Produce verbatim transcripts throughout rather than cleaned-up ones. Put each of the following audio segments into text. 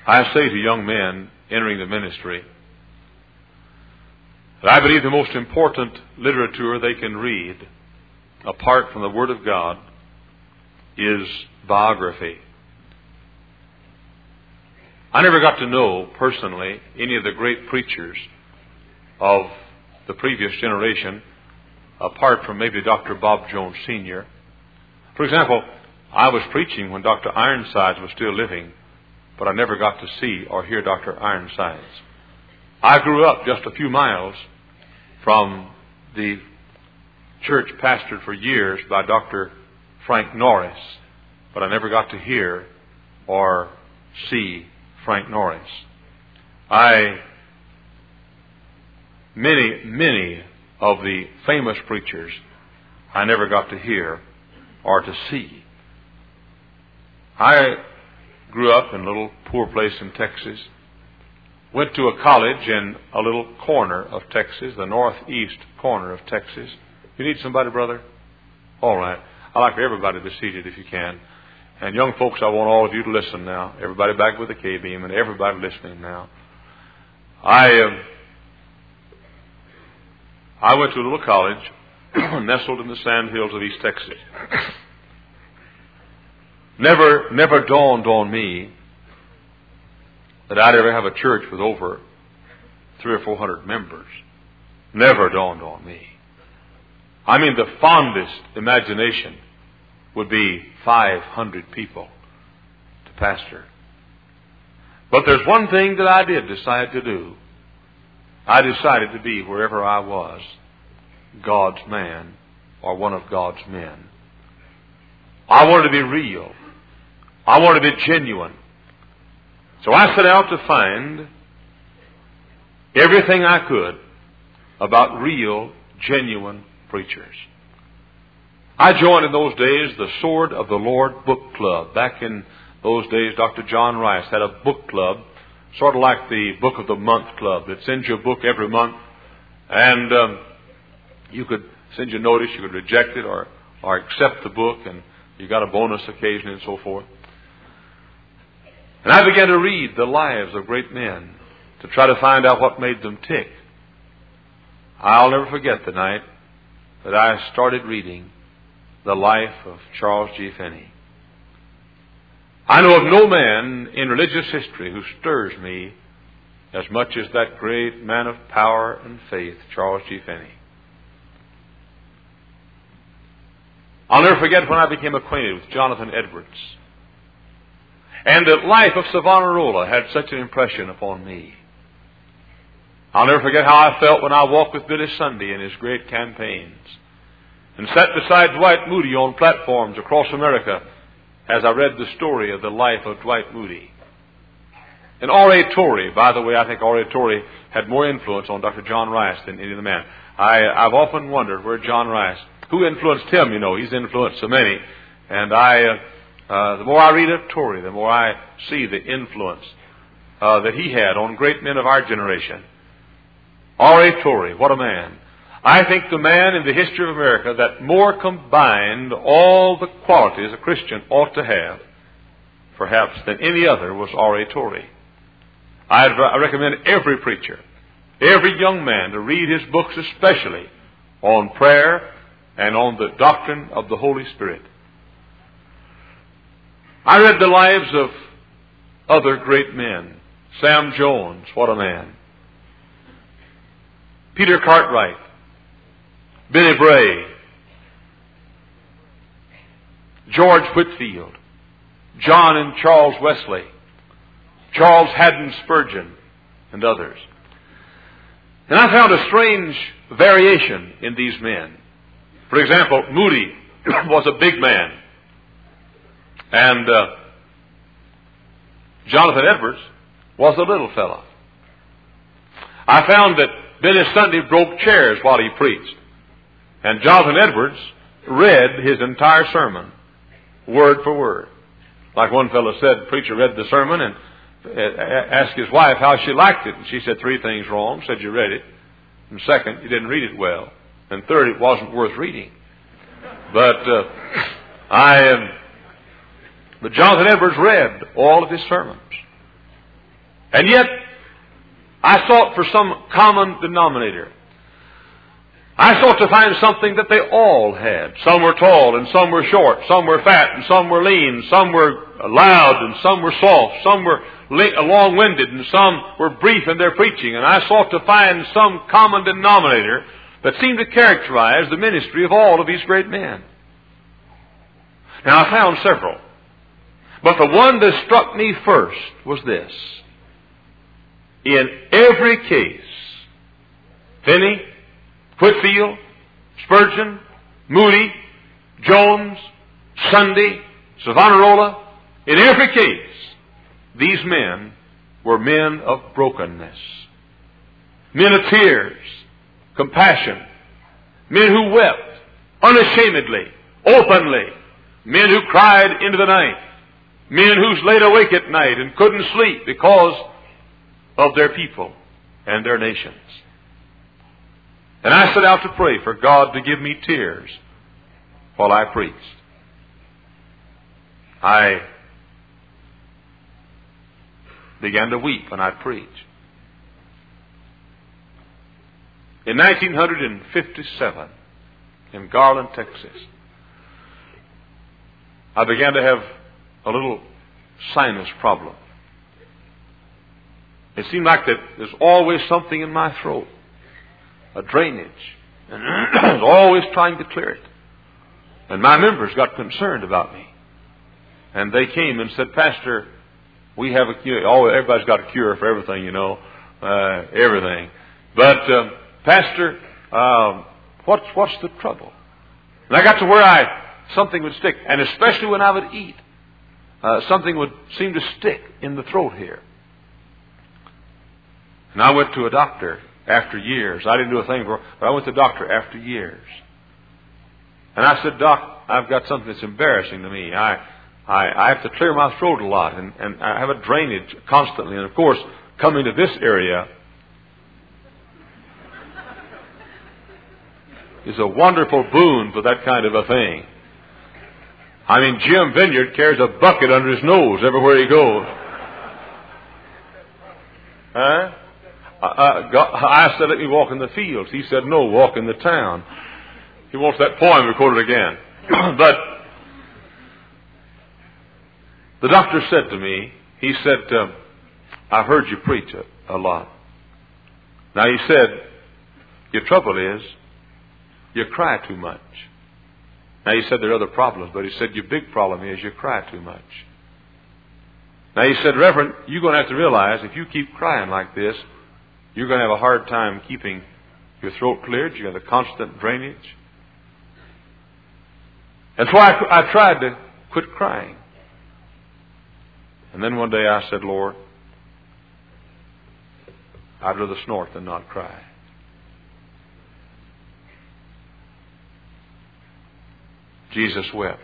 I say to young men entering the ministry that I believe the most important literature they can read, apart from the Word of God, is biography. I never got to know, personally, any of the great preachers of the previous generation, apart from maybe Doctor Bob Jones Senior For example, I was preaching when Doctor Ironsides was still living, but I never got to see or hear Doctor Ironsides. I grew up just a few miles from the church pastored for years by Doctor Frank Norris, but I never got to hear or see Frank Norris. I, many, many of the famous preachers I never got to hear or to see. I grew up in a little poor place in Texas, went to a college in a little corner of Texas, the northeast corner of Texas. You need somebody, brother? All right. I'd like for everybody to be seated if you can. And young folks, I want all of you to listen now. Everybody back with the K-beam and everybody listening now. I uh, I went to a little college nestled in the sand hills of East Texas. Never, never dawned on me that I'd ever have a church with over three or four hundred members. Never dawned on me. I mean, the fondest imagination would be five hundred people to pastor. But there's one thing that I did decide to do. I decided to be, wherever I was, God's man or one of God's men. I wanted to be real. I wanted to be genuine. So I set out to find everything I could about real, genuine preachers. I joined in those days the Sword of the Lord Book Club. Back in those days, Doctor John Rice had a book club, sort of like the Book of the Month Club, that sends you a book every month, and um, you could send you a notice, you could reject it or, or accept the book, and you got a bonus occasion and so forth. And I began to read the lives of great men to try to find out what made them tick. I'll never forget the night that I started reading the life of Charles G. Finney. I know of no man in religious history who stirs me as much as that great man of power and faith, Charles G. Finney. I'll never forget when I became acquainted with Jonathan Edwards. And the life of Savonarola had such an impression upon me. I'll never forget how I felt when I walked with Billy Sunday in his great campaigns and sat beside Dwight Moody on platforms across America as I read the story of the life of Dwight Moody. And R A Torrey, by the way, I think R A Torrey had more influence on Doctor John Rice than any other man. I, I've often wondered where John Rice, who influenced him, you know, he's influenced so many. And I, uh, uh, the more I read of Torrey, the more I see the influence uh, that he had on great men of our generation. R A Torrey, what a man. I think the man in the history of America that more combined all the qualities a Christian ought to have, perhaps, than any other was R A Torrey. I'd, I recommend every preacher, every young man to read his books, especially on prayer and on the doctrine of the Holy Spirit. I read the lives of other great men. Sam Jones, what a man. Peter Cartwright, Billy Bray, George Whitefield, John and Charles Wesley, Charles Haddon Spurgeon, and others. And I found a strange variation in these men. For example, Moody was a big man. And uh, Jonathan Edwards was a little fellow. I found that Billy Sunday broke chairs while he preached. And Jonathan Edwards read his entire sermon, word for word. Like one fellow said, the preacher read the sermon and asked his wife how she liked it. And she said three things wrong. Said you read it. And second, you didn't read it well. And third, it wasn't worth reading. But uh, I, um, but Jonathan Edwards read all of his sermons. And yet, I sought for some common denominator. I sought to find something that they all had. Some were tall and some were short. Some were fat and some were lean. Some were loud and some were soft. Some were long-winded and some were brief in their preaching. And I sought to find some common denominator that seemed to characterize the ministry of all of these great men. Now, I found several. But the one that struck me first was this. In every case, Finney, Whitfield, Spurgeon, Moody, Jones, Sunday, Savonarola, in every case, these men were men of brokenness, men of tears, compassion, men who wept unashamedly, openly, men who cried into the night, men who laid awake at night and couldn't sleep because of their people and their nations. And I set out to pray for God to give me tears while I preached. I began to weep when I preached. In nineteen fifty-seven, in Garland, Texas, I began to have a little sinus problem. It seemed like that there's always something in my throat, a drainage, and I was always trying to clear it. And my members got concerned about me. And they came and said, Pastor, we have a cure. Oh, everybody's got a cure for everything, you know, uh, everything. But, uh, Pastor, um, what's, what's the trouble? And I got to where I, something would stick. And especially when I would eat, uh, something would seem to stick in the throat here. And I went to a doctor after years. I didn't do a thing for, but I went to a doctor after years. And I said, Doc, I've got something that's embarrassing to me. I, I, I have to clear my throat a lot, and, and I have a drainage constantly. And of course, coming to this area is a wonderful boon for that kind of a thing. I mean, Jim Vineyard carries a bucket under his nose everywhere he goes. Huh? I, God, I said, let me walk in the fields. He said, no, walk in the town. He wants that poem recorded again. But the doctor said to me, he said, uh, I've heard you preach a, a lot. Now, he said, your trouble is you cry too much. Now, he said there are other problems, but he said your big problem is you cry too much. Now, he said, Reverend, you're going to have to realize if you keep crying like this, you're going to have a hard time keeping your throat cleared. You have a constant drainage. And so I, I tried to quit crying. And then one day I said, Lord, I'd rather snort than not cry. Jesus wept.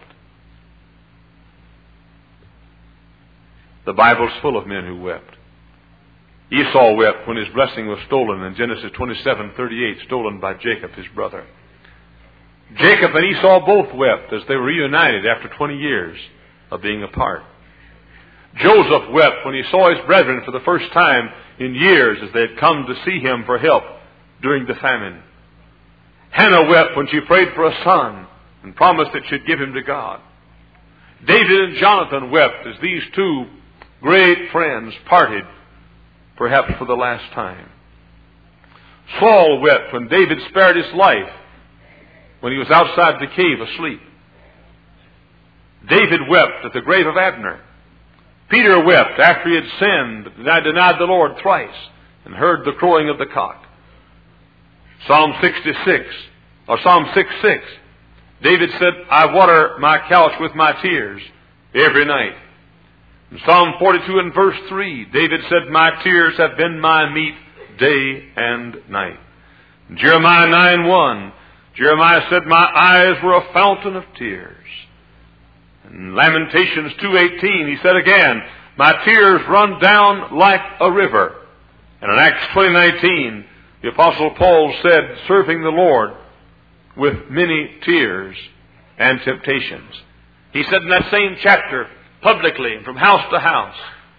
The Bible's full of men who wept. Esau wept when his blessing was stolen in Genesis twenty-seven thirty-eight, stolen by Jacob, his brother. Jacob and Esau both wept as they were reunited after twenty years of being apart. Joseph wept when he saw his brethren for the first time in years as they had come to see him for help during the famine. Hannah wept when she prayed for a son and promised that she'd give him to God. David and Jonathan wept as these two great friends parted, perhaps for the last time. Saul wept when David spared his life when he was outside the cave asleep. David wept at the grave of Abner. Peter wept after he had sinned and denied the Lord thrice and heard the crowing of the cock. Psalm sixty-six, or Psalm six six, David said, I water my couch with my tears every night. In Psalm forty-two and verse three, David said, my tears have been my meat day and night. In Jeremiah nine one, Jeremiah said, my eyes were a fountain of tears. In Lamentations two eighteen, he said again, my tears run down like a river. And in Acts twenty nineteen, the Apostle Paul said, serving the Lord with many tears and temptations. He said in that same chapter, publicly and from house to house,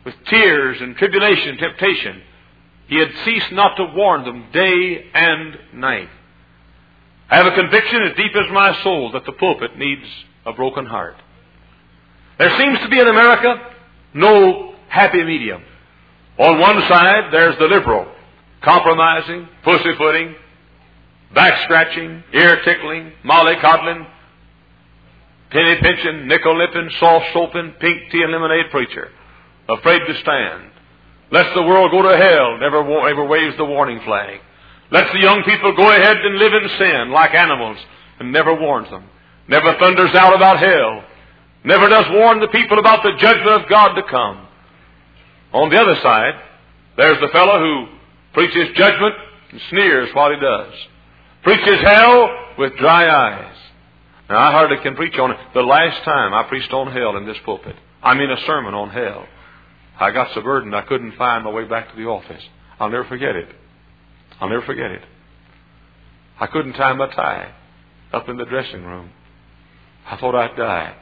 with tears and tribulation and temptation, He had ceased not to warn them day and night. I have a conviction as deep as my soul that the pulpit needs a broken heart. There seems to be in America no happy medium. On one side, there's the liberal, compromising, pussyfooting, back-scratching, ear-tickling, mollycoddling, penny-pinching, nickel-lipping, soft-soaping, pink tea and lemonade preacher, afraid to stand. Lets the world go to hell, never, never waves the warning flag. Lets the young people go ahead and live in sin like animals, and never warns them. Never thunders out about hell. Never does warn the people about the judgment of God to come. On the other side, there's the fellow who preaches judgment and sneers while he does. Preaches hell with dry eyes. Now, I hardly can preach on it. The last time I preached on hell in this pulpit, I mean a sermon on hell, I got so burdened I couldn't find my way back to the office. I'll never forget it. I'll never forget it. I couldn't tie my tie up in the dressing room. I thought I'd die.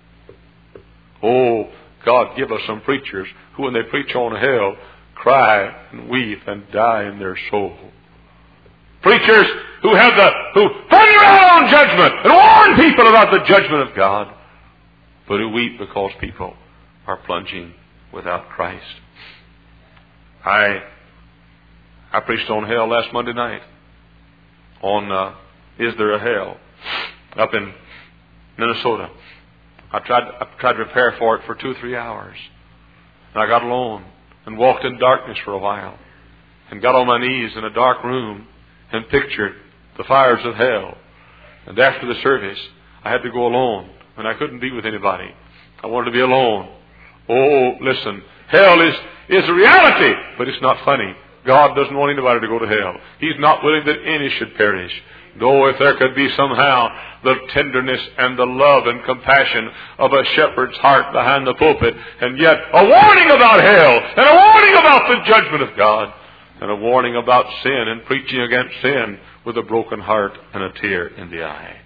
Oh, God, give us some preachers who, when they preach on hell, cry and weep and die in their soul. Preachers who have the, who thunder out on judgment and warn people about the judgment of God, but who weep because people are plunging without Christ. I, I preached on hell last Monday night. On, uh, Is There a Hell? Up in Minnesota. I tried, I tried to prepare for it for two or three hours. And I got alone and walked in darkness for a while and got on my knees in a dark room and pictured the fires of hell. And after the service, I had to go alone and I couldn't be with anybody. I wanted to be alone. Oh, listen, hell is, is a reality, but it's not funny. God doesn't want anybody to go to hell. He's not willing that any should perish. Though if there could be somehow the tenderness and the love and compassion of a shepherd's heart behind the pulpit, and yet a warning about hell, and a warning about the judgment of God, and a warning about sin and preaching against sin with a broken heart and a tear in the eye.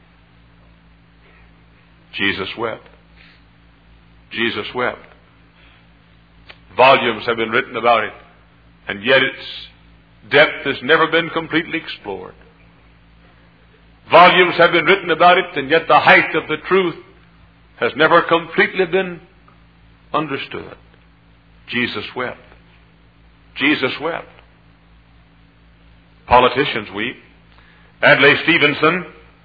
Jesus wept. Jesus wept. Volumes have been written about it, and yet its depth has never been completely explored. Volumes have been written about it, and yet the height of the truth has never completely been understood. Jesus wept. Jesus wept. Politicians weep. Adlai Stevenson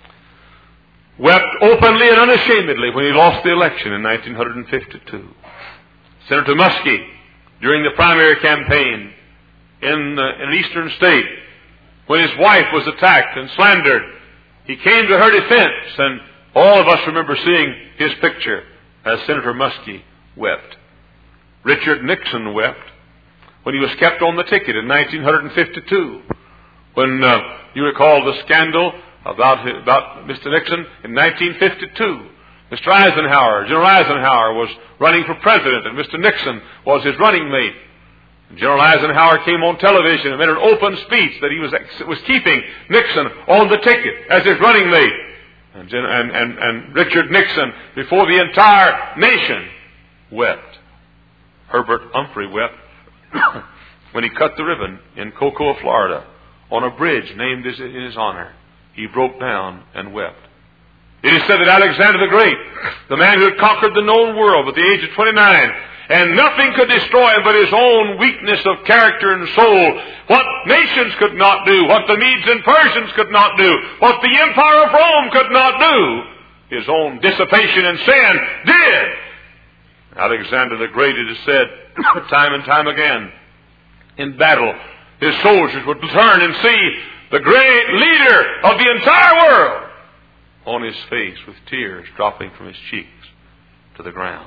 wept openly and unashamedly when he lost the election in nineteen fifty-two. Senator Muskie, during the primary campaign in, uh, in an eastern state, when his wife was attacked and slandered, he came to her defense, and all of us remember seeing his picture as Senator Muskie wept. Richard Nixon wept when he was kept on the ticket in nineteen fifty-two. When uh, you recall the scandal about, about Mister Nixon in nineteen fifty-two. Mister Eisenhower, General Eisenhower was running for president, and Mister Nixon was his running mate. General Eisenhower came on television and made an open speech that he was was keeping Nixon on the ticket as his running mate. And, and, and, and Richard Nixon, before the entire nation, wept. Herbert Humphrey wept when he cut the ribbon in Cocoa, Florida, on a bridge named in his honor. He broke down and wept. It is said that Alexander the Great, the man who had conquered the known world at the age of twenty-nine, and nothing could destroy him but his own weakness of character and soul. What nations could not do, what the Medes and Persians could not do, what the Empire of Rome could not do, his own dissipation and sin did. Alexander the Great, it is said, time and time again, in battle, his soldiers would turn and see the great leader of the entire world on his face with tears dropping from his cheeks to the ground.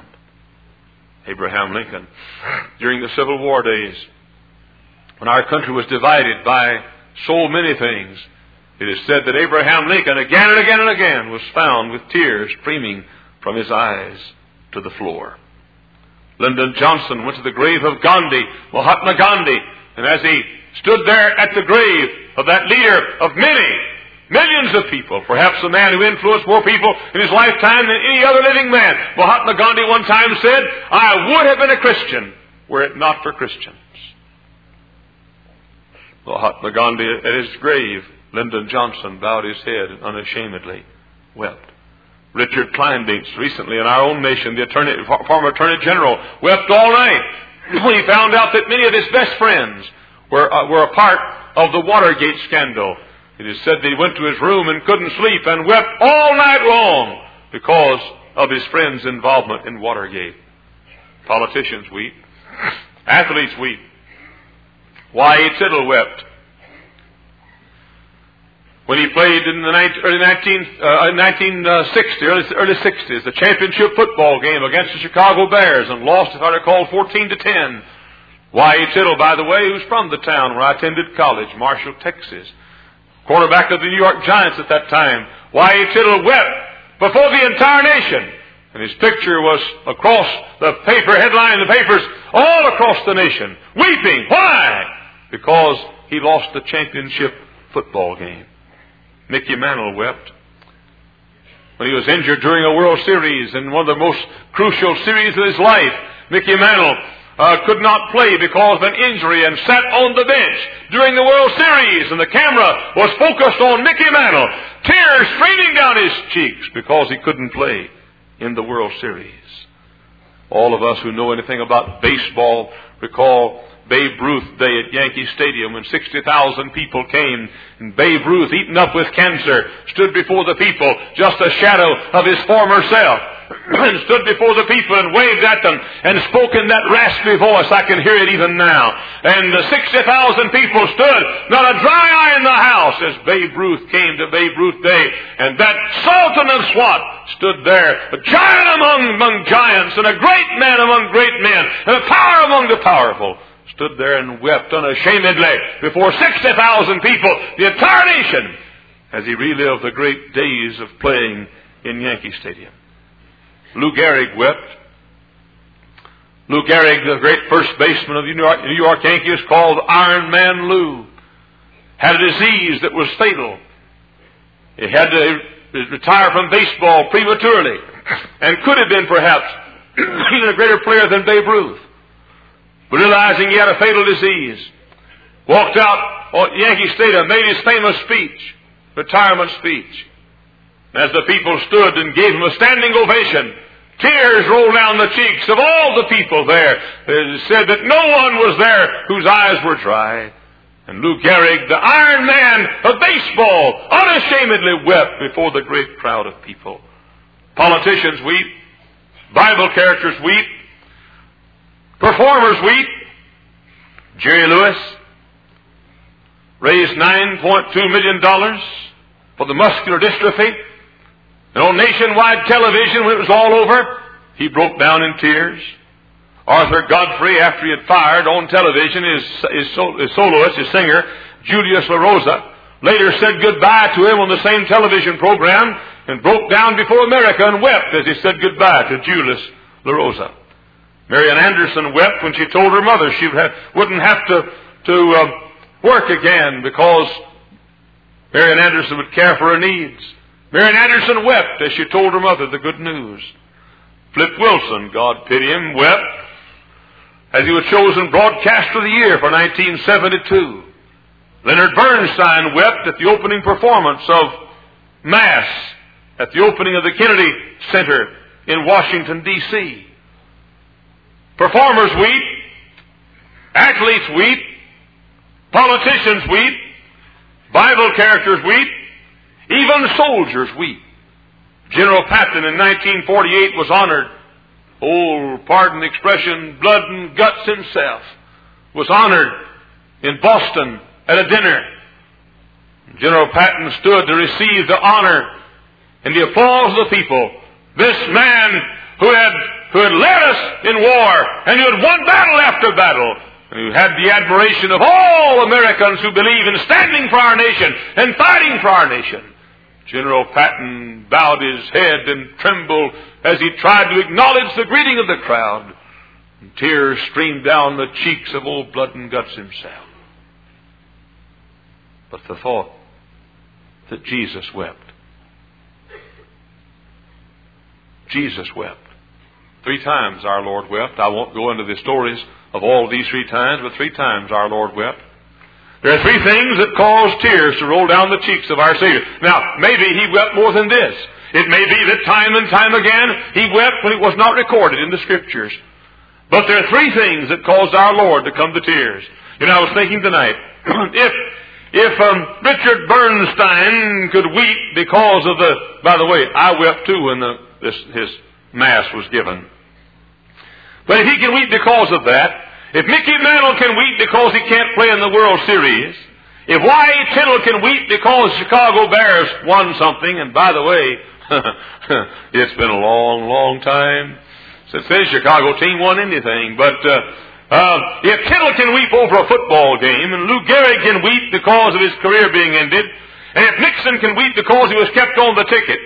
Abraham Lincoln, during the Civil War days, when our country was divided by so many things, it is said that Abraham Lincoln again and again and again was found with tears streaming from his eyes to the floor. Lyndon Johnson went to the grave of Gandhi, Mahatma Gandhi, and as he stood there at the grave of that leader of many, millions of people, perhaps a man who influenced more people in his lifetime than any other living man, Mahatma Gandhi one time said, I would have been a Christian were it not for Christians. Mahatma Gandhi, at his grave, Lyndon Johnson bowed his head and unashamedly wept. Richard Kleindienst, recently in our own nation, the attorney, former Attorney General, wept all night when he found out that many of his best friends were, uh, were a part of the Watergate scandal. It is said that he went to his room and couldn't sleep and wept all night long because of his friends' involvement in Watergate. Politicians weep. Athletes weep. Y A Tittle wept when he played in the early nineteen sixties, early, early sixties, the championship football game against the Chicago Bears and lost, if I recall, fourteen to ten. Y A Tittle, by the way, who's from the town where I attended college, Marshall, Texas, quarterback of the New York Giants at that time. Y A Tittle wept before the entire nation. And his picture was across the paper, headline in the papers, all across the nation, weeping. Why? Because he lost the championship football game. Mickey Mantle wept when he was injured during a World Series in one of the most crucial series of his life. Mickey Mantle uh, could not play because of an injury and sat on the bench during the World Series, and the camera was focused on Mickey Mantle, tears streaming down his cheeks because he couldn't play in the World Series. All of us who know anything about baseball recall Babe Ruth Day at Yankee Stadium when sixty thousand people came, and Babe Ruth, eaten up with cancer, stood before the people, just a shadow of his former self, and stood before the people and waved at them and spoke in that raspy voice. I can hear it even now. And the sixty thousand people stood, not a dry eye in the house, as Babe Ruth came to Babe Ruth Day. And that Sultan of SWAT stood there, a giant among, among giants, and a great man among great men, and a power among the powerful, stood there and wept unashamedly before sixty thousand people, the entire nation, as he relived the great days of playing in Yankee Stadium. Lou Gehrig wept. Lou Gehrig, the great first baseman of the New York, New York Yankees, called Iron Man Lou, had a disease that was fatal. He had to retire from baseball prematurely and could have been perhaps even a greater player than Babe Ruth. But realizing he had a fatal disease, walked out at Yankee Stadium, made his famous speech, retirement speech. As the people stood and gave him a standing ovation, tears rolled down the cheeks of all the people there. It said that no one was there whose eyes were dry. And Lou Gehrig, the Iron Man of baseball, unashamedly wept before the great crowd of people. Politicians weep. Bible characters weep. Performers weep. Jerry Lewis raised nine point two million dollars for the muscular dystrophy. And on nationwide television, when it was all over, he broke down in tears. Arthur Godfrey, after he had fired on television, his, his, his soloist, his singer, Julius LaRosa, later said goodbye to him on the same television program and broke down before America and wept as he said goodbye to Julius LaRosa. Marian Anderson wept when she told her mother she would have, wouldn't have to, to uh, work again because Marian Anderson would care for her needs. Marian Anderson wept as she told her mother the good news. Flip Wilson, God pity him, wept as he was chosen Broadcaster of the Year for nineteen seventy-two. Leonard Bernstein wept at the opening performance of Mass at the opening of the Kennedy Center in Washington, D C Performers weep. Athletes weep. Politicians weep. Bible characters weep. Even soldiers weep. General Patton in nineteen forty-eight was honored. Oh, pardon the expression, blood and guts himself was honored in Boston at a dinner. General Patton stood to receive the honor and the applause of the people. This man who had, who had led us in war and who had won battle after battle, and who had the admiration of all Americans who believe in standing for our nation and fighting for our nation. General Patton bowed his head and trembled as he tried to acknowledge the greeting of the crowd. And tears streamed down the cheeks of old Blood and Guts himself. But the thought that Jesus wept. Jesus wept. Three times our Lord wept. I won't go into the stories of all these three times, but three times our Lord wept. There are three things that cause tears to roll down the cheeks of our Savior. Now, maybe He wept more than this. It may be that time and time again He wept when it was not recorded in the Scriptures. But there are three things that caused our Lord to come to tears. You know, I was thinking tonight, if if um, Richard Bernstein could weep because of the... By the way, I wept too when the, this, his Mass was given. But if he can weep because of that, if Mickey Mantle can weep because he can't play in the World Series, if Y A. Tittle can weep because Chicago Bears won something, and by the way, it's been a long, long time since this Chicago team won anything, but uh, uh, if Tittle can weep over a football game, and Lou Gehrig can weep because of his career being ended, and if Nixon can weep because he was kept on the ticket,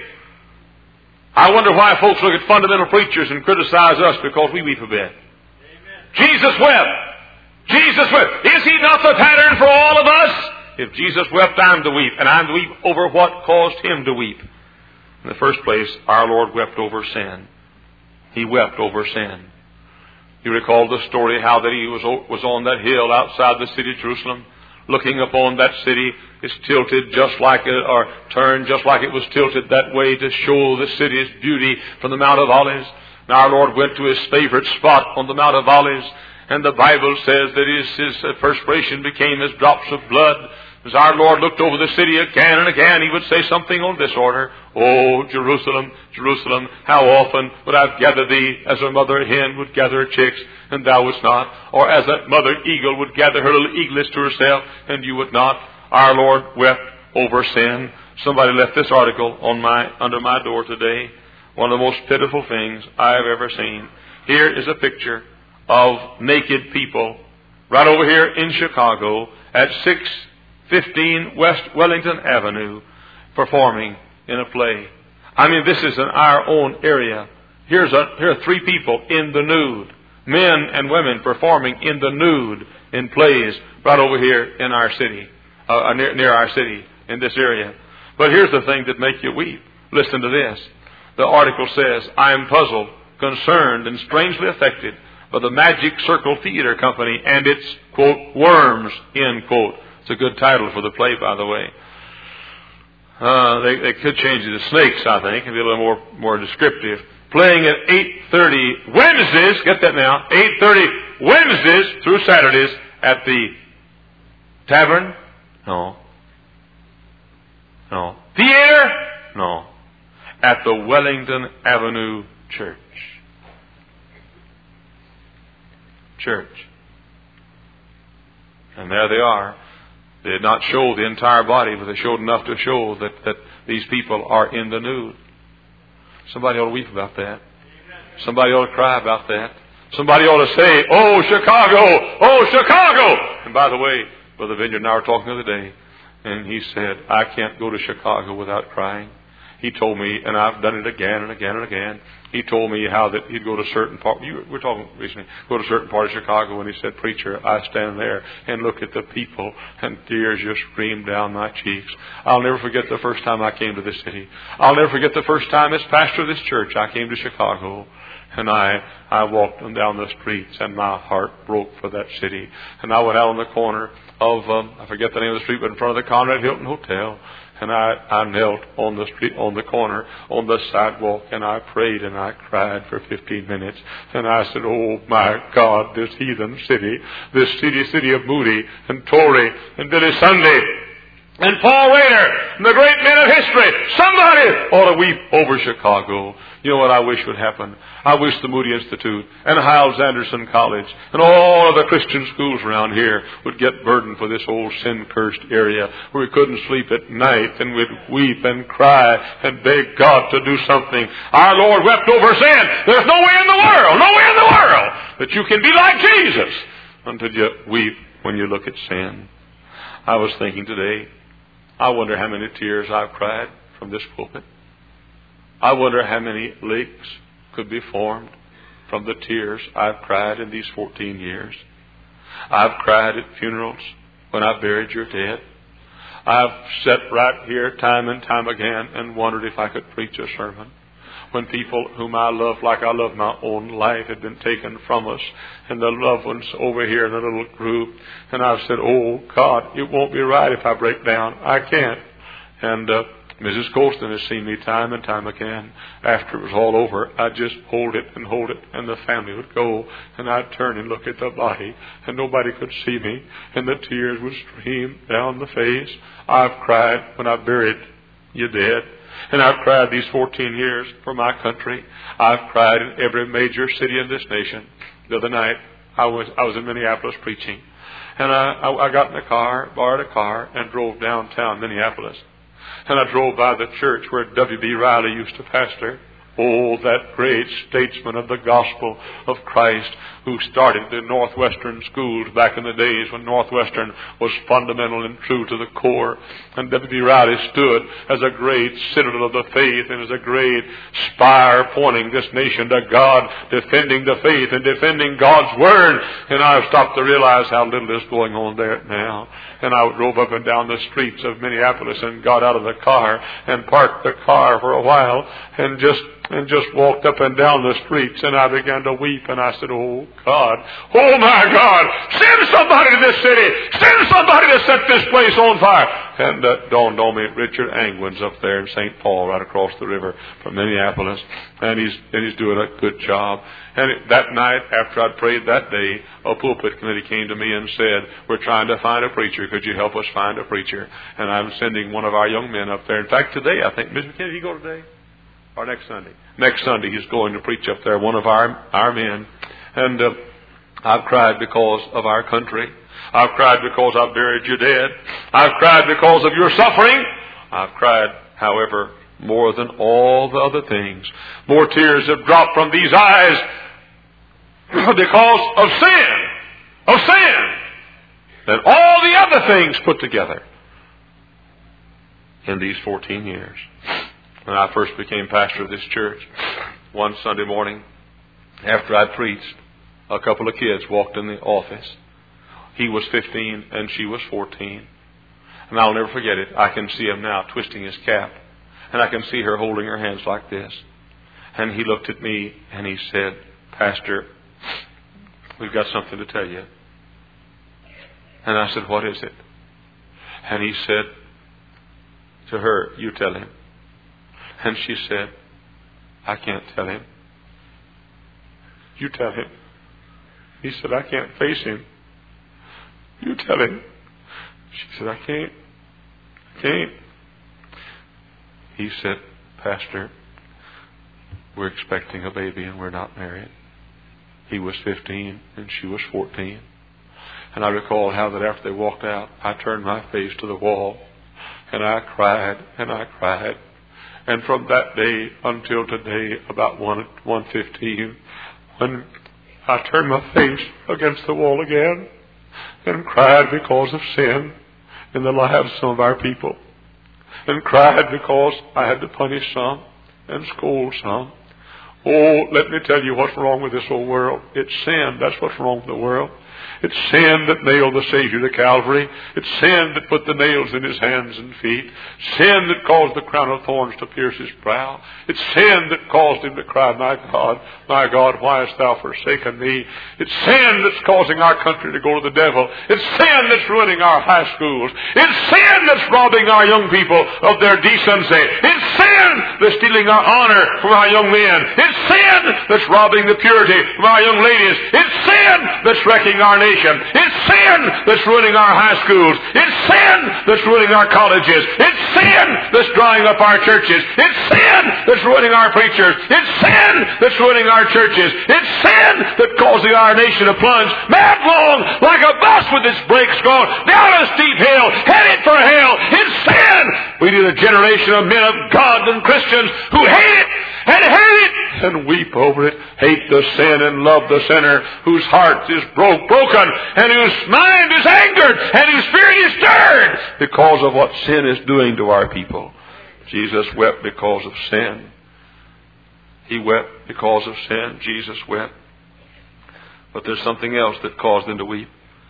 I wonder why folks look at fundamental preachers and criticize us because we weep a bit. Amen. Jesus wept. Jesus wept. Is He not the pattern for all of us? If Jesus wept, I'm to weep, and I'm to weep over what caused Him to weep. In the first place, our Lord wept over sin. He wept over sin. You recall the story how that He was was on that hill outside the city of Jerusalem, looking upon that city. It's tilted just like it, or turned just like it was tilted that way to show the city's beauty from the Mount of Olives. And our Lord went to His favorite spot on the Mount of Olives, and the Bible says that His, his perspiration became as drops of blood. As our Lord looked over the city again and again, He would say something on this order. Oh, Jerusalem, Jerusalem, how often would I have gathered thee as a mother hen would gather her chicks, and thou wouldst not? Or as that mother eagle would gather her little eaglets to herself, and you would not? Our Lord wept over sin. Somebody left this article on my under my door today. One of the most pitiful things I have ever seen. Here is a picture of naked people right over here in Chicago at six fifteen West Wellington Avenue performing in a play. I mean, this is in our own area. Here's a, here are three people in the nude. Men and women performing in the nude in plays right over here in our city. Uh, near, near our city, in this area. But here's the thing that makes you weep. Listen to this. The article says, I am puzzled, concerned, and strangely affected by the Magic Circle Theater Company and its, quote, worms, end quote. It's a good title for the play, by the way. Uh, they, they could change it to Snakes, I think, and be a little more, more descriptive. Playing at eight thirty Wednesdays, get that now, eight thirty Wednesdays through Saturdays at the Tavern. No. No. Theater? No. At the Wellington Avenue Church. Church. And there they are. They did not show the entire body, but they showed enough to show that, that these people are in the nude. Somebody ought to weep about that. Somebody ought to cry about that. Somebody ought to say, oh, Chicago! Oh, Chicago! And by the way, Brother Vineyard and I were talking the other day, and he said, I can't go to Chicago without crying. He told me, and I've done it again and again and again, he told me how that he'd go to certain part, you were talking recently, go to certain part of Chicago, and he said, preacher, I stand there and look at the people, and tears just stream down my cheeks. I'll never forget the first time I came to this city. I'll never forget the first time as pastor of this church I came to Chicago. And I, I walked them down the streets, and my heart broke for that city. And I went out on the corner of, um, I forget the name of the street, but in front of the Conrad Hilton Hotel. And I, I knelt on the street, on the corner, on the sidewalk, and I prayed and I cried for fifteen minutes. And I said, oh my God, this heathen city, this city, city of Moody and Torrey and Billy Sunday and Paul Rayner and the great men of history, somebody ought to weep over Chicago. You know what I wish would happen? I wish the Moody Institute and Hyles Anderson College and all of the Christian schools around here would get burdened for this old sin-cursed area where we couldn't sleep at night, and we'd weep and cry and beg God to do something. Our Lord wept over sin. There's no way in the world, no way in the world that you can be like Jesus until you weep when you look at sin. I was thinking today, I wonder how many tears I've cried from this pulpit. I wonder how many lakes could be formed from the tears I've cried in these fourteen years. I've cried at funerals when I buried your dead. I've sat right here time and time again and wondered if I could preach a sermon. when people whom I love like I love my own life had been taken from us, and the loved ones over here in a little group. And I've said, oh God, it won't be right if I break down. I can't. And uh, Missus Colston has seen me time and time again. After it was all over, I'd just hold it and hold it, and the family would go, and I'd turn and look at the body, and nobody could see me, and the tears would stream down the face. I've cried when I buried you dead, and I've cried these fourteen years for my country. I've cried in every major city in this nation. The other night, I was I was in Minneapolis preaching, and I, I, I got in a car, borrowed a car, and drove downtown Minneapolis. And I drove by the church where W B Riley used to pastor. Oh, that great statesman of the gospel of Christ who started the Northwestern schools back in the days when Northwestern was fundamental and true to the core. And W B Riley stood as a great citadel of the faith and as a great spire pointing this nation to God, defending the faith and defending God's Word. And I've stopped to realize how little is going on there now. And I drove up and down the streets of Minneapolis and got out of the car and parked the car for a while and just and just walked up and down the streets, and I began to weep, and I said, oh God, oh my God, send somebody to this city, send somebody to set this place on fire. And uh, dawned on me, Richard Angwin's up there in Saint Paul, right across the river from Minneapolis, and he's and he's doing a good job. And it, that night, after I'd prayed that day, a pulpit committee came to me and said, we're trying to find a preacher. Could you help us find a preacher? And I'm sending one of our young men up there. In fact, today, I think, Mister McKinney, you go today? Or next Sunday? Next Sunday, he's going to preach up there, one of our, our men. And uh, I've cried because of our country. I've cried because I've buried you dead. I've cried because of your suffering. I've cried, however, more than all the other things. More tears have dropped from these eyes because of sin, of sin, than all the other things put together in these fourteen years. When I first became pastor of this church, one Sunday morning, after I preached, a couple of kids walked in the office. He was fifteen and she was fourteen. And I'll never forget it. I can see him now twisting his cap. And I can see her holding her hands like this. And he looked at me and he said, Pastor, we've got something to tell you. And I said, what is it? And he said to her, you tell him. And she said, I can't tell him. You tell him. He said, I can't face him. You tell him. She said, I can't. I can't. He said, Pastor, we're expecting a baby and we're not married. He was fifteen and she was fourteen. And I recall how that after they walked out, I turned my face to the wall and I cried and I cried. And from that day until today, about one one fifteen, when I turned my face against the wall again and cried because of sin in the lives of some of our people, and cried because I had to punish some and scold some. Oh, let me tell you what's wrong with this whole world. It's sin. That's what's wrong with the world. It's sin that nailed the Savior to Calvary. It's sin that put the nails in his hands and feet. Sin that caused the crown of thorns to pierce his brow. It's sin that caused him to cry, my God, my God, why hast thou forsaken me? It's sin that's causing our country to go to the devil. It's sin that's ruining our high schools. It's sin that's robbing our young people of their decency. It's sin that's stealing our honor from our young men. It's sin that's robbing the purity from our young ladies. It's sin that's wrecking our nation. It's sin that's ruining our high schools. It's sin that's ruining our colleges. It's sin that's drying up our churches. It's sin that's ruining our preachers. It's sin that's ruining our churches. It's sin that's causing our nation to plunge madlong like a bus with its brakes gone down a steep hill, headed for hell. It's sin. We need a generation of men of God and Christians who hate it and hate it and weep over it, hate the sin and love the sinner, whose heart is broke, broken, and whose mind is angered, and whose spirit is stirred because of what sin is doing to our people. Jesus wept because of sin. He wept because of sin. Jesus wept. But there's something else that caused him to weep.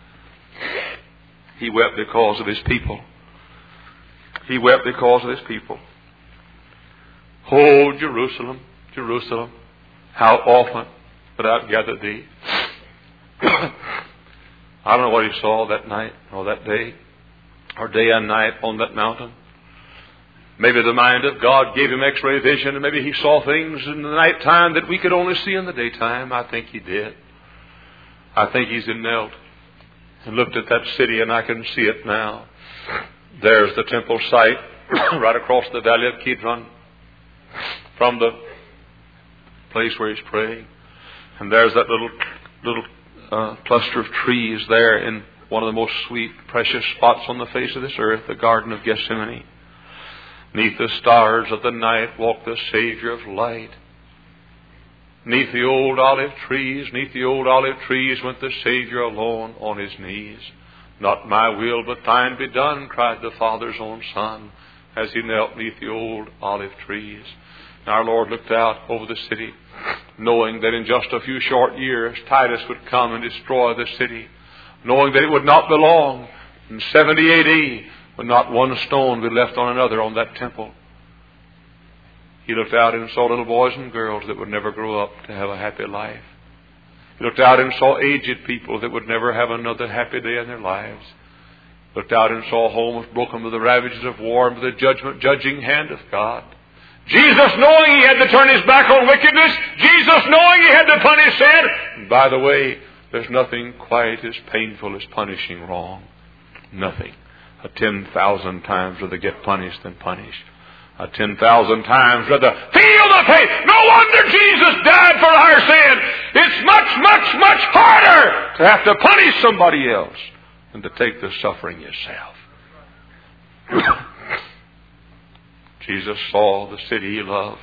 He wept because of his people. He wept because of his people. Oh, Jerusalem, Jerusalem, how often would I gather thee? I don't know what he saw that night or that day or day and night on that mountain. Maybe the mind of God gave him x-ray vision, and maybe he saw things in the night time that we could only see in the daytime. I think he did. I think he's knelt and looked at that city, and I can see it now. There's the temple site right across the valley of Kidron from the place where he's praying. And there's that little little uh, cluster of trees there in one of the most sweet, precious spots on the face of this earth, the Garden of Gethsemane. Neath the stars of the night walked the Savior of light. Neath the old olive trees, neath the old olive trees went the Savior alone on his knees. Not my will, but thine be done, cried the Father's own Son, as he knelt neath the old olive trees. And our Lord looked out over the city, knowing that in just a few short years Titus would come and destroy the city, knowing that it would not be long. In seventy A D, when not one stone would be left on another on that temple, he looked out and saw little boys and girls that would never grow up to have a happy life. He looked out and saw aged people that would never have another happy day in their lives. He looked out and saw homes broken with the ravages of war and with the judgment, judging hand of God. Jesus, knowing he had to turn his back on wickedness, Jesus, knowing he had to punish sin. And by the way, there's nothing quite as painful as punishing wrong. Nothing. A ten thousand times rather get punished than punished. A ten thousand times rather feel the pain. No wonder Jesus died for our sin. It's much, much, much harder to have to punish somebody else than to take the suffering yourself. Jesus saw the city he loved.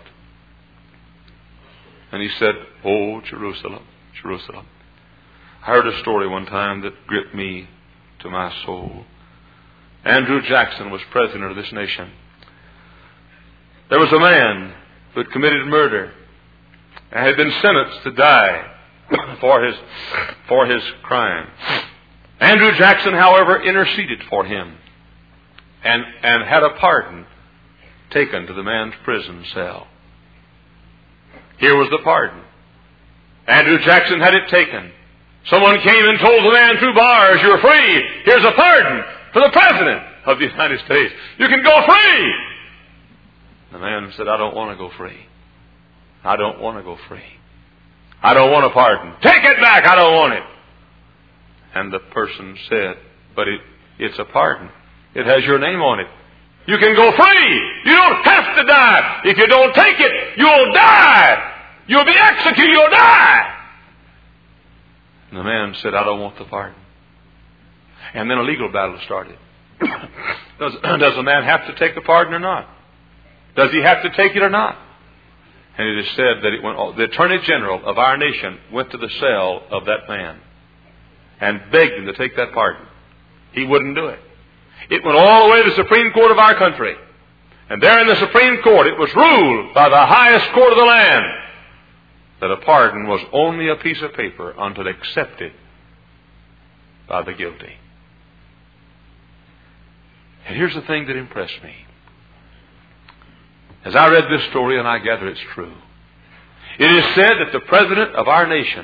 And he said, "Oh, Jerusalem, Jerusalem." I heard a story one time that gripped me to my soul. Andrew Jackson was president of this nation. There was a man who had committed murder and had been sentenced to die for his, for his crime. Andrew Jackson, however, interceded for him and, and had a pardon taken to the man's prison cell. Here was the pardon. Andrew Jackson had it taken. Someone came and told the man through bars, "You're free. Here's a pardon for the President of the United States. You can go free." The man said, "I don't want to go free. I don't want to go free. I don't want a pardon. Take it back. I don't want it." And the person said, "But it, it's a pardon. It has your name on it. You can go free. You don't have to die. If you don't take it, you'll die. You'll be executed. You'll die." And the man said, "I don't want the pardon." And then a legal battle started. does, does a man have to take the pardon or not? Does he have to take it or not? And it is said that it went, the Attorney General of our nation went to the cell of that man and begged him to take that pardon. He wouldn't do it. It went all the way to the Supreme Court of our country. And there in the Supreme Court, it was ruled by the highest court of the land that a pardon was only a piece of paper until accepted by the guilty. And here's the thing that impressed me. As I read this story, and I gather it's true, it is said that the President of our nation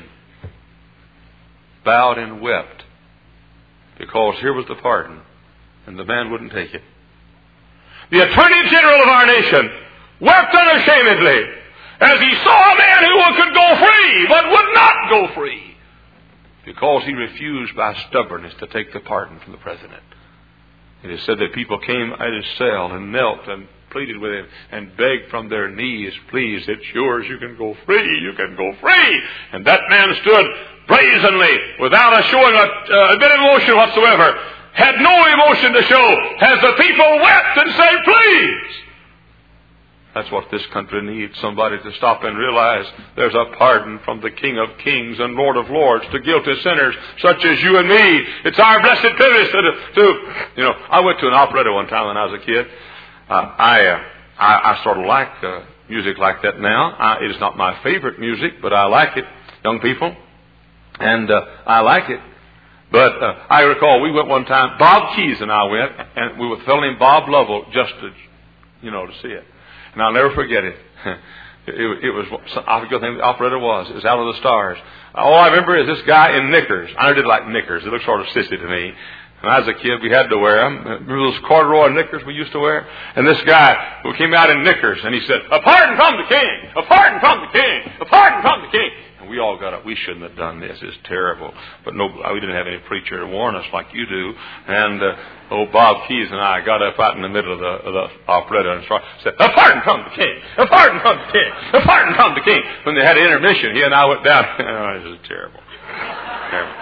bowed and wept because here was the pardon, and the man wouldn't take it. The Attorney General of our nation wept unashamedly as he saw a man who could go free, but would not go free because he refused by stubbornness to take the pardon from the President. It is said that people came at his cell and knelt and pleaded with him and begged from their knees, "Please, it's yours. You can go free. You can go free." And that man stood brazenly, without a showing a, a bit of emotion whatsoever, had no emotion to show, as the people wept and said, "Please." That's what this country needs, somebody to stop and realize there's a pardon from the King of Kings and Lord of Lords to guilty sinners such as you and me. It's our blessed privilege to, to you know, I went to an operetta one time when I was a kid. Uh, I, uh, I I sort of like uh, music like that now. I, it is not my favorite music, but I like it, young people, and uh, I like it. But uh, I recall we went one time. Bob Keys and I went, and we were with a fellow named Bob Lovell just to, you know, to see it. And I'll never forget it. It, it was, I forget what the operator was. It was Out of the Stars. All I remember is this guy in knickers. I did like knickers. It looked sort of sissy to me. When I was a kid, we had to wear them. Remember those corduroy knickers we used to wear? And this guy who came out in knickers, and he said, "A pardon from the king! A pardon from the king! A pardon from the king!" And we all got up. We shouldn't have done this. It's terrible. But no, we didn't have any preacher to warn us like you do. And uh, old Bob Keys and I got up out in the middle of the, of the operetta and said, "A pardon from the king! A pardon from the king! A pardon from the king!" When they had an intermission, he and I went down. Oh, this is terrible. Terrible.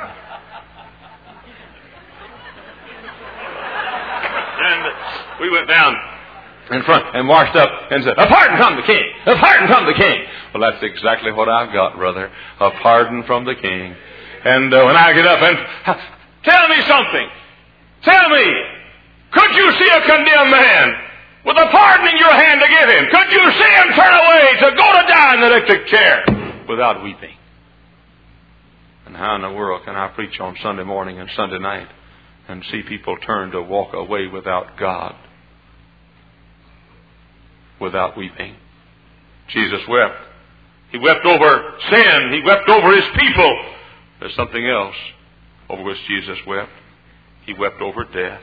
And we went down in front and marched up and said, "A pardon from the king! A pardon from the king!" Well, that's exactly what I've got, brother. A pardon from the king. And uh, when I get up and, tell me something. Tell me, could you see a condemned man with a pardon in your hand to give him? Could you see him turn away to go to die in the electric chair without weeping? And how in the world can I preach on Sunday morning and Sunday night and see people turn to walk away without God, without weeping? Jesus wept. He wept over sin. He wept over his people. There's something else over which Jesus wept. He wept over death.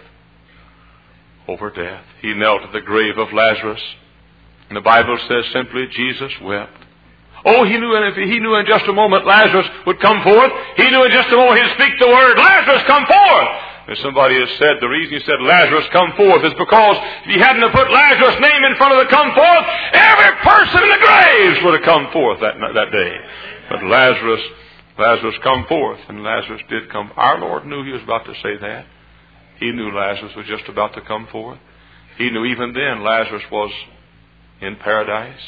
Over death. He knelt at the grave of Lazarus. And the Bible says simply, Jesus wept. Oh, he knew, and if he knew in just a moment Lazarus would come forth. He knew in just a moment he'd speak the word, "Lazarus, come forth." And somebody has said the reason he said, "Lazarus, come forth," is because if he hadn't have put Lazarus' name in front of the "come forth," every person in the graves would have come forth that, that day. But Lazarus, Lazarus, come forth. And Lazarus did come. Our Lord knew he was about to say that. He knew Lazarus was just about to come forth. He knew even then Lazarus was in paradise.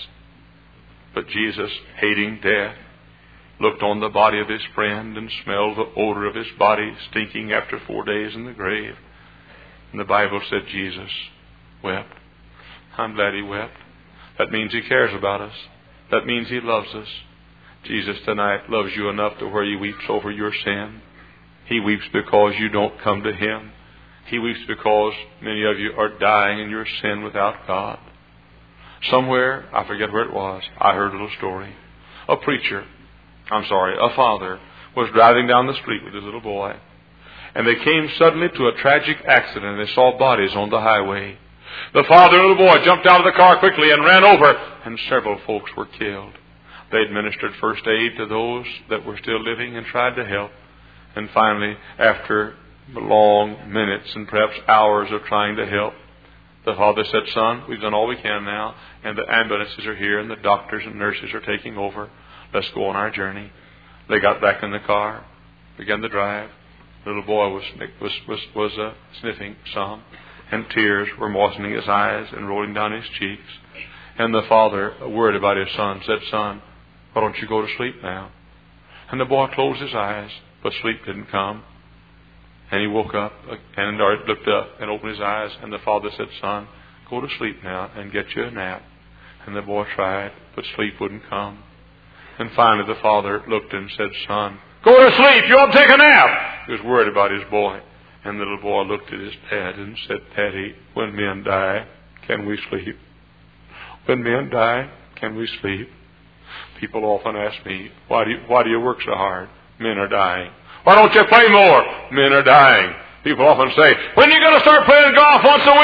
But Jesus, hating death, looked on the body of his friend and smelled the odor of his body stinking after four days in the grave. And the Bible said Jesus wept. I'm glad he wept. That means he cares about us. That means he loves us. Jesus tonight loves you enough to where he weeps over your sin. He weeps because you don't come to him. He weeps because many of you are dying in your sin without God. Somewhere, I forget where it was, I heard a little story. A preacher, I'm sorry, a father was driving down the street with his little boy. And they came suddenly to a tragic accident and they saw bodies on the highway. The father and the boy jumped out of the car quickly and ran over, and several folks were killed. They administered first aid to those that were still living and tried to help. And finally, after long minutes and perhaps hours of trying to help, the father said, "Son, we've done all we can now, and the ambulances are here, and the doctors and nurses are taking over. Let's go on our journey." They got back in the car, began to drive. The little boy was was was, was uh, sniffing some, and tears were moistening his eyes and rolling down his cheeks. And the father, worried about his son, said, "Son, why don't you go to sleep now?" And the boy closed his eyes, but sleep didn't come. And he woke up and looked up and opened his eyes, and the father said, "Son, go to sleep now and get you a nap." And the boy tried, but sleep wouldn't come. And finally the father looked and said, "Son, go to sleep. You ought to take a nap." He was worried about his boy. And the little boy looked at his dad and said, "Daddy, when men die, can we sleep? When men die, can we sleep?" People often ask me, why do you, why do you work so hard? Men are dying. Why don't you play more? Men are dying. People often say, when are you going to start playing golf once a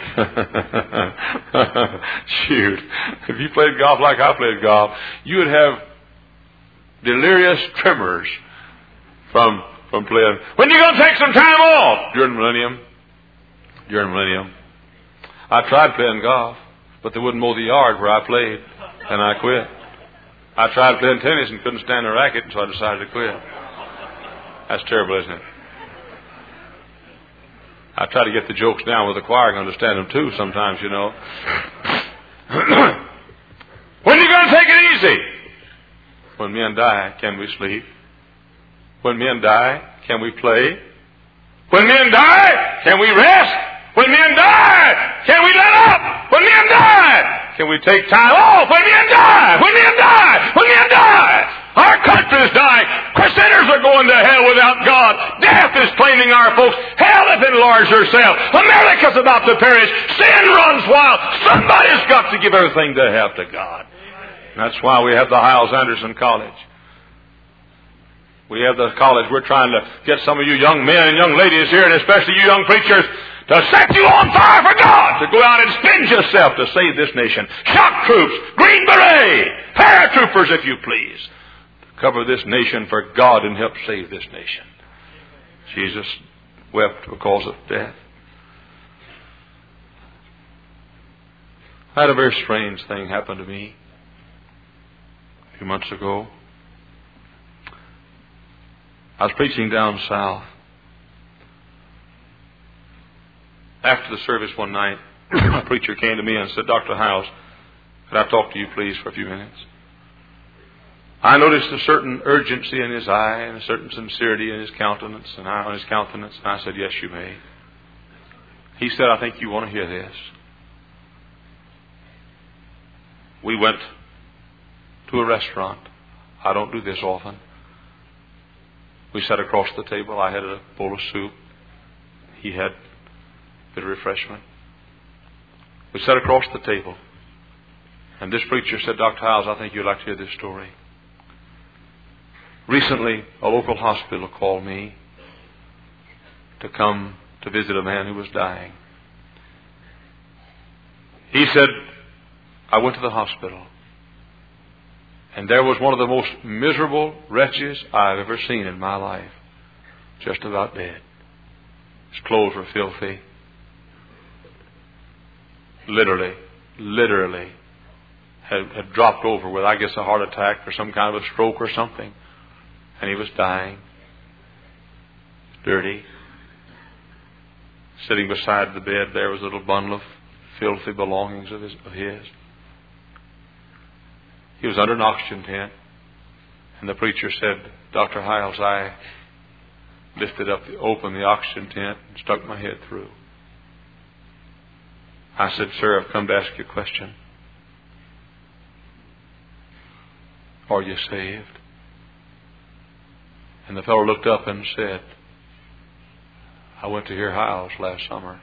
week? Shoot. If you played golf like I played golf, you would have delirious tremors from, from playing. When are you going to take some time off? During millennium. During millennium. I tried playing golf, but they wouldn't mow the yard where I played, and I quit. I tried playing tennis and couldn't stand the racket, and so I decided to quit. That's terrible, isn't it? I try to get the jokes down with the choir and understand them too sometimes, you know. When are you going to take it easy? When men die, can we sleep? When men die, can we play? When men die, can we rest? When men die, can we let up? When men die, can we take time off? When men die, when men die, when men die. Our country is dying. Sinners are going to hell without God. Death is claiming our folks. Hell hath enlarged herself. America's about to perish. Sin runs wild. Somebody's got to give everything they have to God. That's why we have the Hiles Anderson College. We have the college. We're trying to get some of you young men and young ladies here, and especially you young preachers, to set you on fire for God, to go out and spend yourself to save this nation. Shock troops, Green Beret, paratroopers, if you please, to cover this nation for God and help save this nation. Jesus wept because of death. I had a very strange thing happen to me a few months ago. I was preaching down south. After the service one night, a preacher came to me and said, "Doctor Hiles, could I talk to you please for a few minutes?" I noticed a certain urgency in his eye and a certain sincerity in his countenance and on his countenance. And I said, "Yes, you may." He said, "I think you want to hear this." We went to a restaurant. I don't do this often. We sat across the table. I had a bowl of soup. He had a bit of refreshment. We sat across the table. And this preacher said, "Doctor Hiles, I think you'd like to hear this story. Recently, a local hospital called me to come to visit a man who was dying. He said, I went to the hospital, and there was one of the most miserable wretches I've ever seen in my life, just about dead. His clothes were filthy. Literally, literally had, had dropped over with, I guess, a heart attack or some kind of a stroke or something. And he was dying. Dirty. Sitting beside the bed there was a little bundle of filthy belongings of his. Of his. He was under an oxygen tent. And the preacher said, "Doctor Hiles, I lifted up, the, opened the oxygen tent and stuck my head through." I said, "Sir, I've come to ask you a question. Are you saved?" And the fellow looked up and said, "I went to hear Hiles last summer."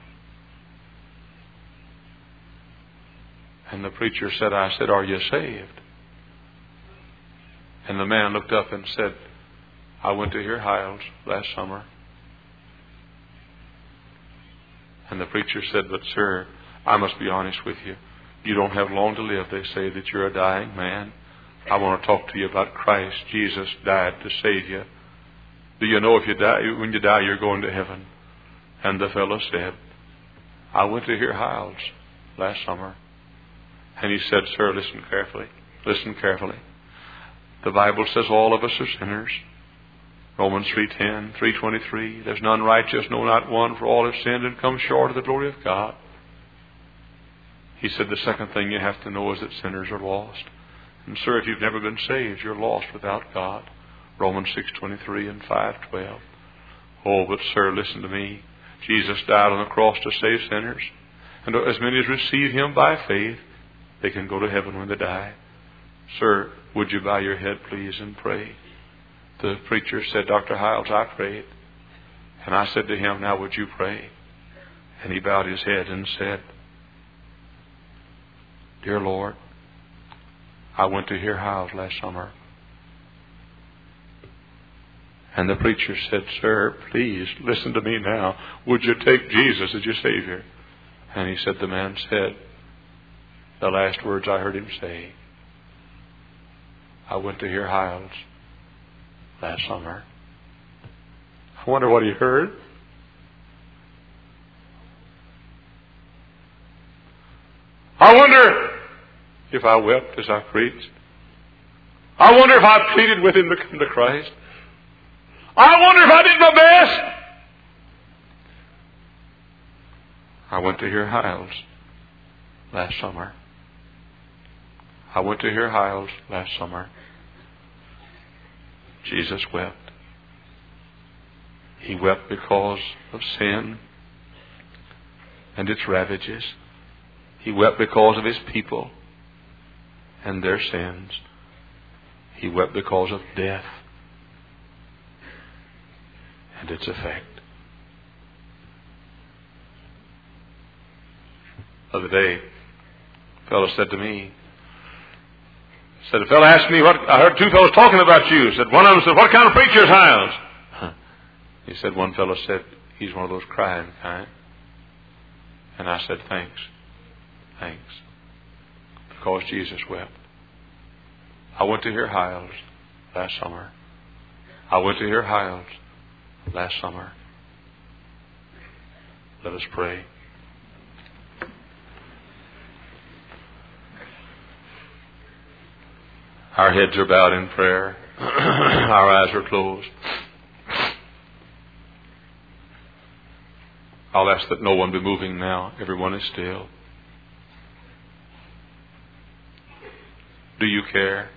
And the preacher said, I said, "Are you saved?" And the man looked up and said, "I went to hear Hiles last summer." And the preacher said, "But sir, I must be honest with you. You don't have long to live. They say that you're a dying man. I want to talk to you about Christ. Jesus died to save you. Do you know if you die, when you die, you're going to heaven?" And the fellow said, "I went to hear Hiles last summer." And he said, "Sir, listen carefully. Listen carefully. The Bible says all of us are sinners. Romans three ten, three twenty-three. There's none righteous, no, not one, for all have sinned and come short of the glory of God." He said, "The second thing you have to know is that sinners are lost. And sir, if you've never been saved, you're lost without God. Romans six twenty-three and five twelve. Oh, but sir, listen to me. Jesus died on the cross to save sinners. And as many as receive Him by faith, they can go to heaven when they die. Sir, would you bow your head, please, and pray?" The preacher said, "Doctor Hiles, I prayed." And I said to him, "Now would you pray?" And he bowed his head and said, "Dear Lord, I went to hear Hiles last summer." And the preacher said, "Sir, please listen to me now. Would you take Jesus as your Savior?" And he said, the man said, the last words I heard him say, "I went to hear Hiles last summer." I wonder what he heard. I wonder if I wept as I preached. I wonder if I pleaded with him to come to Christ. I wonder if I did my best. I went to hear Hiles last summer. I went to hear Hiles last summer. Jesus wept. He wept because of sin and its ravages. He wept because of His people and their sins. He wept because of death and its effect. The other day, a fellow said to me, Said, a fellow asked me, what, I heard two fellows talking about you. Said, one of them said, what kind of preacher is Hiles? Huh. He said, one fellow said, he's one of those crying kind. And I said, thanks. Thanks. Because Jesus wept. I went to hear Hiles last summer. I went to hear Hiles last summer. Let us pray. Our heads are bowed in prayer. Our eyes are closed. I'll ask that no one be moving now. Everyone is still. Do you care?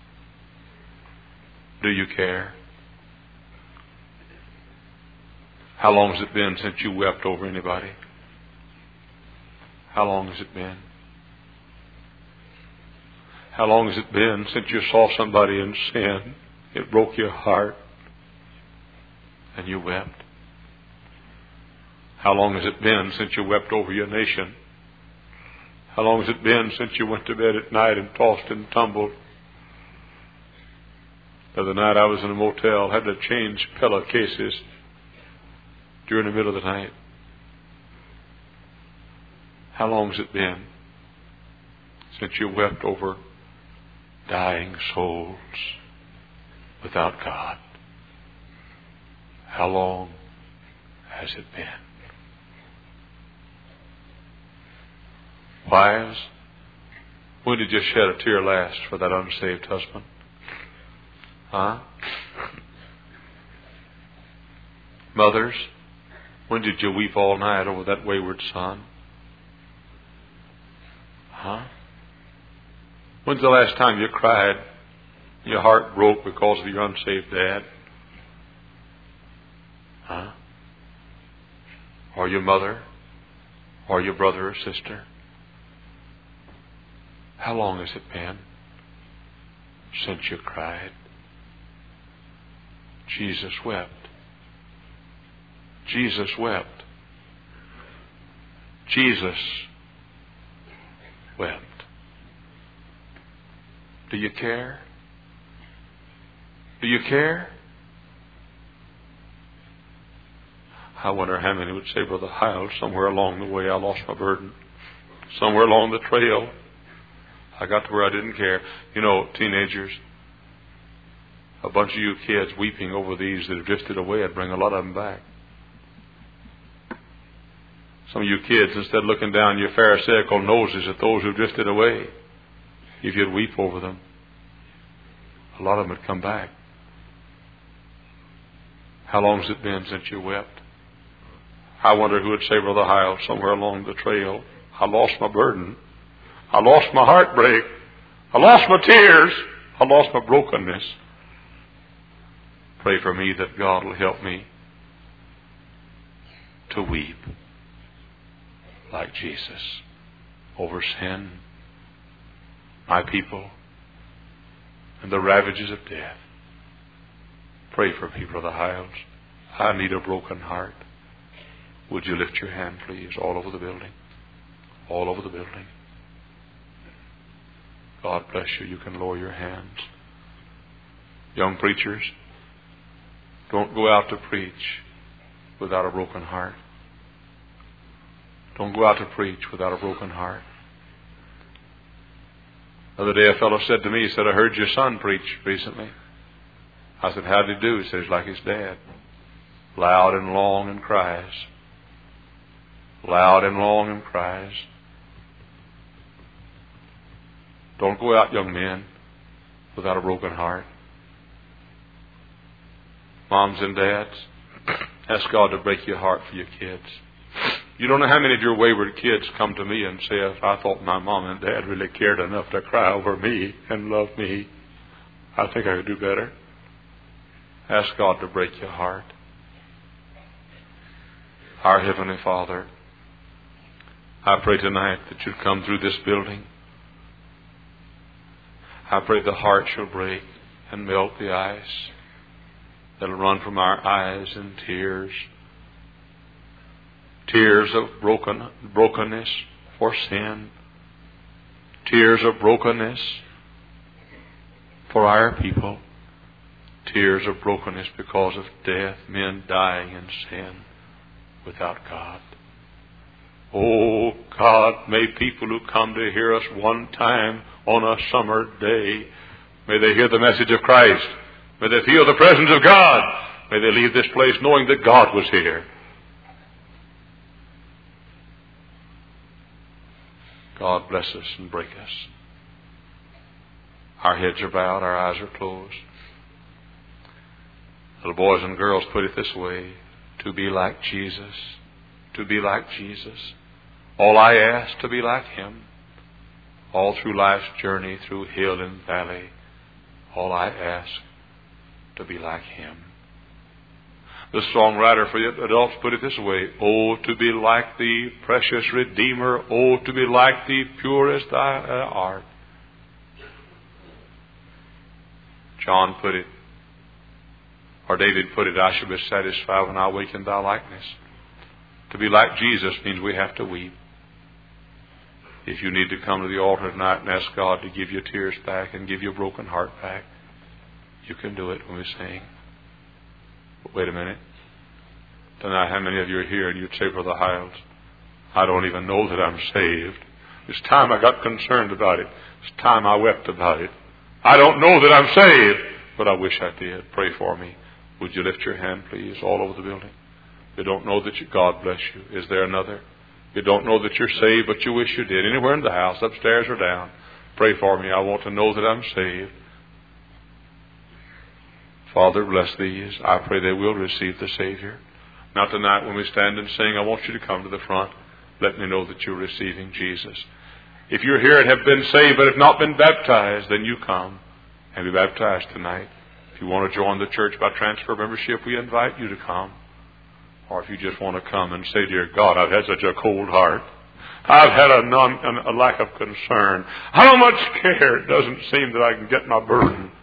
Do you care? How long has it been since you wept over anybody? How long has it been? How long has it been since you saw somebody in sin? It broke your heart and you wept. How long has it been since you wept over your nation? How long has it been since you went to bed at night and tossed and tumbled? The other night I was in a motel, had to change pillowcases during the middle of the night. How long has it been since you wept over dying souls without God? How long has it been? Wives, when did you shed a tear last for that unsaved husband? Huh? Mothers, when did you weep all night over that wayward son? Huh? When's the last time you cried, your heart broke because of your unsaved dad? Huh? Or your mother? Or your brother or sister? How long has it been since you cried? Jesus wept. Jesus wept. Jesus wept. Do you care? Do you care? I wonder how many would say, Brother Hiles, somewhere along the way I lost my burden. Somewhere along the trail I got to where I didn't care. You know, teenagers, a bunch of you kids weeping over these that have drifted away, I'd bring a lot of them back. Some of you kids, instead of looking down your pharisaical noses at those who drifted away, if you'd weep over them, a lot of them would come back. How long has it been since you wept? I wonder who would say, Brother Hiles, somewhere along the trail, I lost my burden. I lost my heartbreak. I lost my tears. I lost my brokenness. Pray for me that God will help me to weep like Jesus over sin, my people, and the ravages of death. Pray for me, Brother Hiles. I need a broken heart. Would you lift your hand, please, all over the building? All over the building. God bless you. You can lower your hands. Young preachers, don't go out to preach without a broken heart. Don't go out to preach without a broken heart. The other day a fellow said to me, he said, I heard your son preach recently. I said, how did he do? He said, he's like his dad. Loud and long and cries. Loud and long and cries. Don't go out, young men, without a broken heart. Moms and dads, ask God to break your heart for your kids. You don't know how many of your wayward kids come to me and say, I thought my mom and dad really cared enough to cry over me and love me. I think I could do better. Ask God to break your heart. Our Heavenly Father, I pray tonight that you'd come through this building. I pray the heart shall break and melt the ice that'll run from our eyes in tears. Tears of broken, brokenness for sin. Tears of brokenness for our people. Tears of brokenness because of death, men dying in sin without God. Oh God, may people who come to hear us one time on a summer day, may they hear the message of Christ. May they feel the presence of God. May they leave this place knowing that God was here. God bless us and break us. Our heads are bowed, our eyes are closed. Little boys and girls put it this way: to be like Jesus, to be like Jesus. All I ask, to be like Him. All through life's journey, through hill and valley, all I ask, to be like Him. The songwriter for the adults put it this way: oh, to be like Thee, precious Redeemer. Oh, to be like Thee, pure as Thou art. John put it, or David put it, I shall be satisfied when I wake in Thy likeness. To be like Jesus means we have to weep. If you need to come to the altar tonight and ask God to give your tears back and give your broken heart back, you can do it when we sing. But wait a minute. Tonight, how many of you are here and you'd say, Brother Hiles, I don't even know that I'm saved. It's time I got concerned about it. It's time I wept about it. I don't know that I'm saved, but I wish I did. Pray for me. Would you lift your hand, please, all over the building? You don't know that you, God bless you. Is there another? You don't know that you're saved, but you wish you did. Anywhere in the house, upstairs or down, pray for me. I want to know that I'm saved. Father, bless these. I pray they will receive the Savior. Now tonight when we stand and sing, I want you to come to the front. Let me know that you're receiving Jesus. If you're here and have been saved but have not been baptized, then you come and be baptized tonight. If you want to join the church by transfer membership, we invite you to come. Or if you just want to come and say, Dear God, I've had such a cold heart. I've had a, non, a lack of concern. How much care? It doesn't seem that I can get my burden.